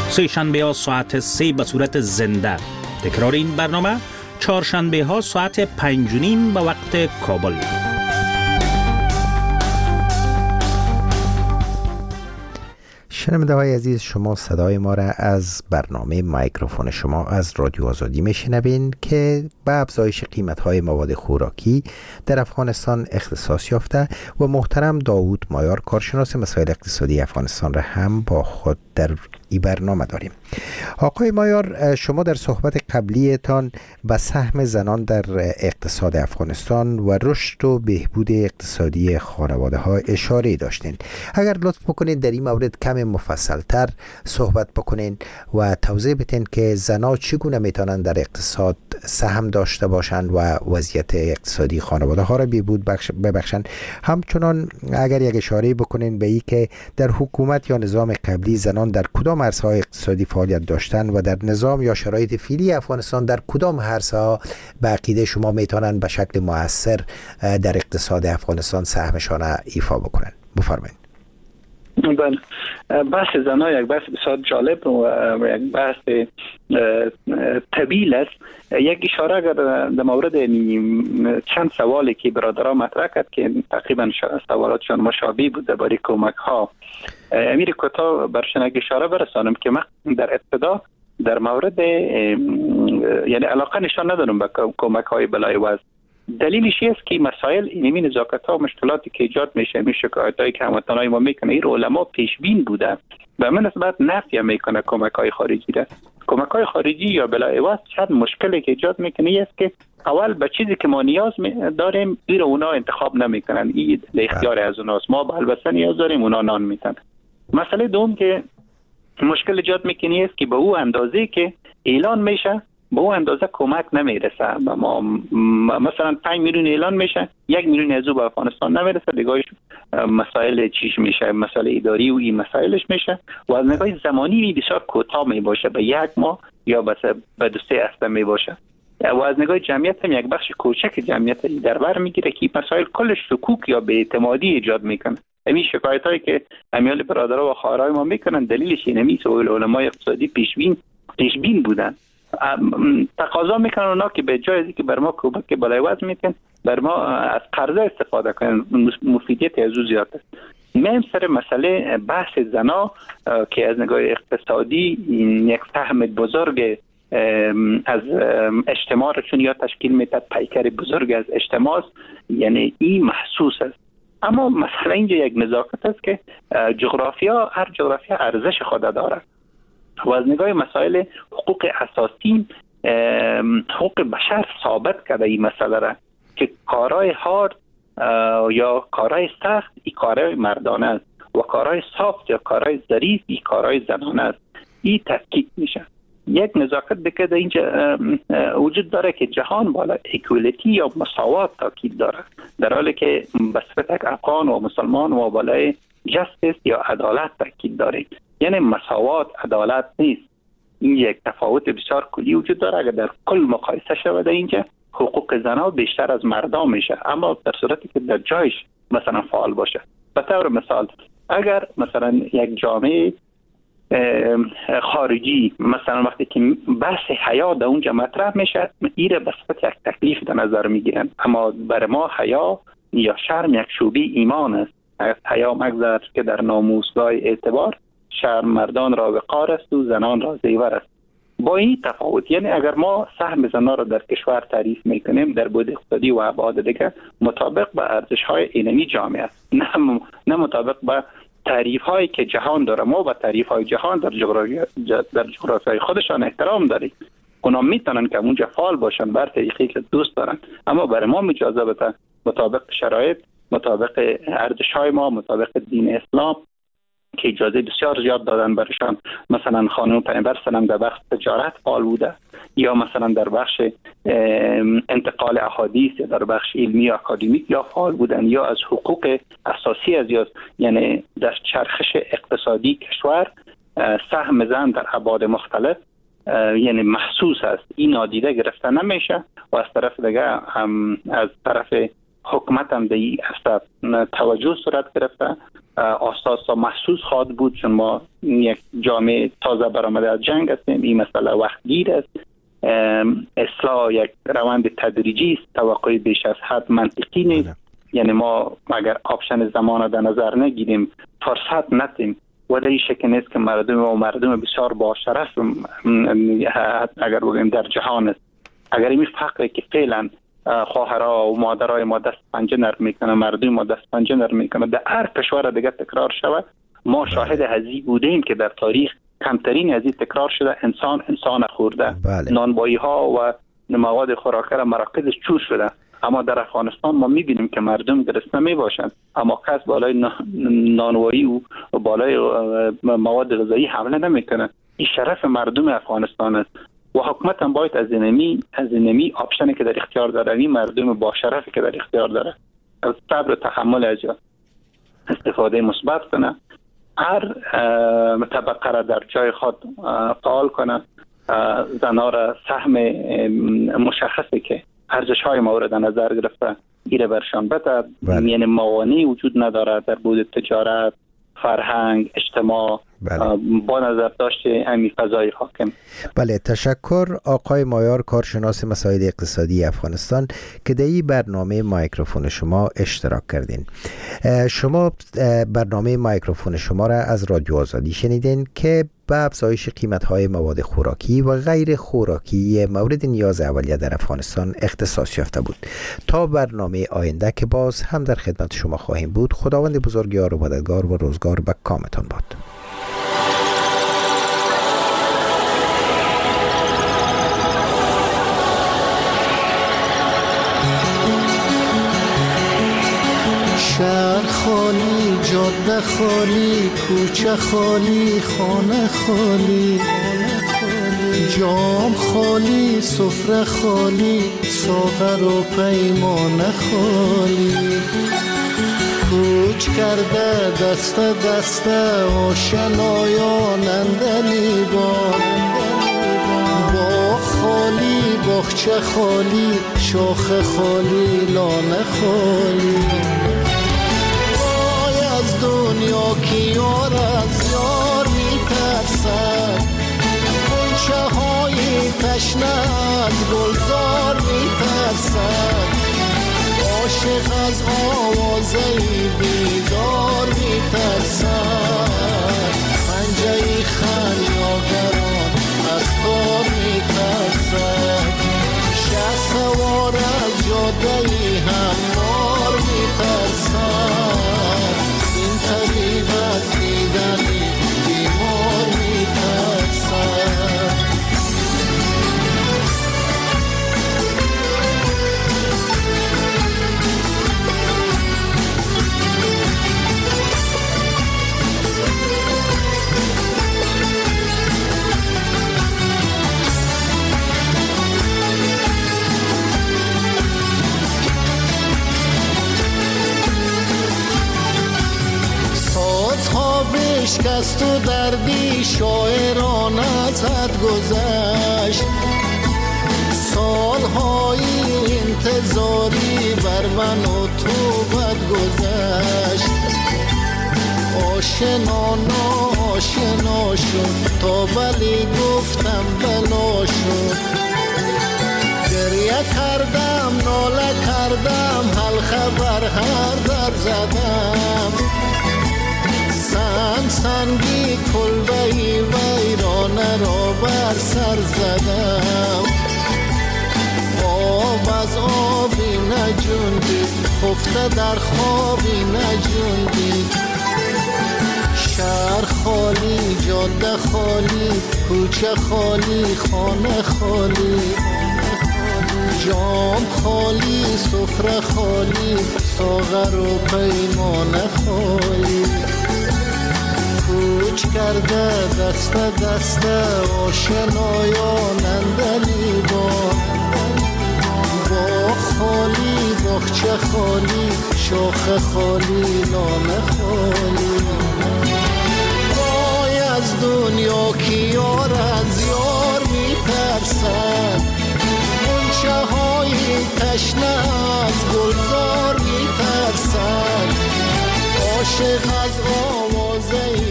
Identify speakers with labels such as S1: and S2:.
S1: سه شنبه ها ساعت 3 به صورت زنده. تکرار این برنامه چهارشنبه ها ساعت 5:30 به وقت کابل.
S2: شنونده های عزیز، شما صدای ما را از برنامه مایکروفون شما از رادیو آزادی میشنوین که به افزایش قیمت های مواد خوراکی در افغانستان اختصاص یافته و محترم داوود مایار کارشناس مسائل اقتصادی افغانستان را هم با خود در این برنامه داریم. آقای مایار، شما در صحبت قبلیتان به سهم زنان در اقتصاد افغانستان و رشد و بهبود اقتصادی خانواده ها اشاره داشتین. اگر لطف بکنید در این مورد کمی مفصلتر صحبت بکنین و توضیح بدین که زنان چگونه میتونن در اقتصاد سهم داشته باشند و وضعیت اقتصادی خانواده ها را بهبود ببخشند. همچنان اگر یک اشاره بکنین به این که در حکومت یا نظام قبلی زنان در کدام عرصه‌های اقتصادی فعالیت داشتن و در نظام یا شرایط فعلی افغانستان در کدام عرصه‌ها به عقیده شما میتونن به شکل مؤثر در اقتصاد افغانستان سهمشان ایفا بکنن؟ بفرمایید.
S3: بله، بحث زنان یک بحث بسیار جالب و یک بحث طویل است. یک اشاره اگر در مورد چند سوالی که برادران مطرح کرد که تقریبا سوالاتشان مشابه بود درباره کمک ها، امیر کوتاه برشان یک اشاره برسانم که من در ابتدا در مورد یعنی علاقه نشان ندارم به کمک های بلای وضع. دلیلش است که مسائل اینمی نزاکت ها و مشکلاتی که ایجاد میشه، این شکایت هایی که هموطنان ما میکنه، این علما پیش بین بوده و من نسبت نفی میکنه کمک های خارجی را. کمک های خارجی یا بلای وضع چند مشکلی که ایجاد میکنه است که اول به چیزی که ما نیاز داریم این رو اونا انتخاب نمیکنن، این اختیار از اوناست. ما به البته نیاز داریم، اونا نان میتن. مسئله دوم که مشکل ایجاد میکنه است که به او اندازه که اعلان میشه به اون اندازه کمک نمیرسه. ما مثلا 5 میلیون اعلان میشه، 1 میلیون از او به افغانستان نمیرسه. دیگه مسائل چیش میشه، مسائل اداری و این مسائلش میشه و از نگاه زمانی بسیار کوتاه می باشه، به 1 ماه یا به 2-3 هفته می باشه و از نگاه جمعیت هم یک بخش کوچک جمعیت در بر میگیره که مسائل کلش شکوک یا بی‌اعتمادی ایجاد میکنه. همین شکایت هایی که امیال برادرها و خواهرای ما میکنن دلیلش اینه که علمای اقتصادی پیش بین بودن. تقاضا میکنن اونا که به جای از اینکه بر ما کمک بالای وضع میکنن، بر ما از قرضه استفاده کنن، مفیدیت از او زیاد است. مهم سر مسئله بحث زنا که از نگاه اقتصادی یک فهم بزرگ از اجتماع را چون یا تشکیل میده، پیکر بزرگ از اجتماع است، یعنی این محسوس است. اما مسئله اینجا یک نزاکت است که هر جغرافیا ارزش خود داره و از نگاه مسائل حقوق اساسی حقوق بشر ثابت کرده این مسئله را که کارهای هارد یا کارهای سخت این کارهای مردانه است و کارهای سافت یا کارهای ظریف این کارهای زنانه است. این تفکیک میشه. یک نزاکت بکده اینجا وجود داره که جهان بالا اکولیتی یا مساوات تاکید داره، در حالی که به صفت افغان و مسلمان و بالای جستیس یا عدالت تاکید داره. یعنی مساوات عدالت نیست. این یک تفاوت بسیار کلی وجود داره. اگر در کل مقایسه شود اینجا حقوق زنان بیشتر از مردان میشه، اما در صورتی که در جایش مثلا فعال باشه. به طور مثال اگر مثلا یک جامعه خارجی مثلا وقتی که بحث حیا در اونجا مطرح میشه، ایره به صفت یک تکلیف در نظر میگیرن، اما برای ما حیا یا شرم یک شعبه ایمان است. حیا مگذار که در ناموسگاه اعتبار شرم مردان را وقار است و زنان را زیور است. با این تفاوت، یعنی اگر ما سهم زنان را در کشور تعریف میکنیم در بود اقتصادی و ابعاد دیگه مطابق به ارزش های اینمی جامعه است، نه مطابق به تعریف هایی که جهان داره. ما به تعریف های جهان در جغرافیای خودشان احترام داریم. اونا میتونن که اونجا فعال باشن بر طریقی که دوست دارن، اما برای ما اجازه بده مطابق شرایط، مطابق ارزش های ما، مطابق دین اسلام که اجازه بسیار زیاد دادن برشان. مثلا خانم پیامبر سلام در بخش تجارت فعال بوده، یا مثلا در بخش انتقال احادیث یا در بخش علمی و اکادمیک یا فعال بودن، یا از حقوق اساسی یعنی در چرخش اقتصادی کشور سهم زن در ابعاد مختلف یعنی محسوس است. این نادیده گرفته نمیشه و از طرف دیگه از طرف حکومت هم به این اصلا توجه صورت گرفته. اساسا محسوس خواهد بود چون ما یک جامعه تازه برآمده از جنگ هستیم. این مسئله وقتگیر است. اصلاح یک روند تدریجی است. توقع بیش از حد منطقی نیست. یعنی ما اگر آپشن زمان را در نظر نگیریم، فرصت ندیم، و در این شکل نیست که مردم بسیار با شرف اگر بگیم در جهان است. اگر این فقری که فعلا خواهرها و مادرای ما دست پنجه نرم میکنه، مردم ما دست پنجه نرم میکنه، در هر کشور دیگه تکرار شود. ما شاهد هزی بودیم که در تاریخ کمترین هزی تکرار شده. انسان خورده. نانبایی ها و مواد خوراکی را مراکزش چور شده. اما در افغانستان ما میبینیم که مردم گرسنه میباشند، اما کس بالای نانوایی و بالای مواد غذایی حمله نمیکنه. این شرف مردم افغانستان است و حکومت هم باید از اینمی آپشنی که در اختیار داره، این مردم با شرفی که در اختیار داره، از صبر و تحمل از استفاده مثبت کنه. هر طبقه را در جای خود فعال کنه. زنها را سهم مشخصی که ارزش های مورد نظر گرفته ایره برشان بده. یعنی موانعی وجود نداره در بود تجارت، فرهنگ، اجتماع، با نظر داشته همین فضای حاکم.
S2: بله، تشکر آقای مایار، کارشناس مسائل اقتصادی افغانستان که در این برنامه مایکروفون شما اشتراک کردین. شما برنامه مایکروفون شما را از رادیو آزادی شنیدین که به افزایش قیمت‌های مواد خوراکی و غیر خوراکی مورد نیاز اولیه در افغانستان اختصاص یافته بود. تا برنامه آینده که باز هم در خدمت شما خواهیم بود، خداوند بزرگوار و مددگار و روزگار به کامتان باد.
S4: شهر خالی، جاده خالی، کوچه خالی، خانه خالی، جام خالی، سفره خالی، ساغر و پیمانه خالی. کوچ کرده دست دست آشنایان اندلی با خالی، باغچه خالی، شاخ خالی، لانه خالی. از دنیا کی یار از یار میترسد، غنچه های تشنه از گلزار میترسد، عاشق از آوازه بیدار میترسد، پنجه خمیازگران از تار میترسد، شه سوار از جاده هموار میترسد، این طبیب از دیدنی بیمار میترسد. بشکست و دردی شاعران از حد گذشت، سالهای انتظاری بر من و تو بد گذشت، آشنا ناآشنا شد تا ولی گفتم بلا شد، گریه کردم ناله کردم حلقه بر هر در زدم، سنگی کلبهی ویرانه را بر سر زدم، آب از آبی نجوندی خفته در خوابی نجوندی، شهر خالی جاده خالی کوچه خالی خانه خالی، جام خالی سفره خالی ساغر و پیمانه خالی، کوچ کرده دست دست آشنایان اندلی با خالی باغچه خالی شاخ خالی لانه خالی. وای از دنیا کی یار از یار میترسد، غنچه های تشنه از گلزار عاشق از آوازه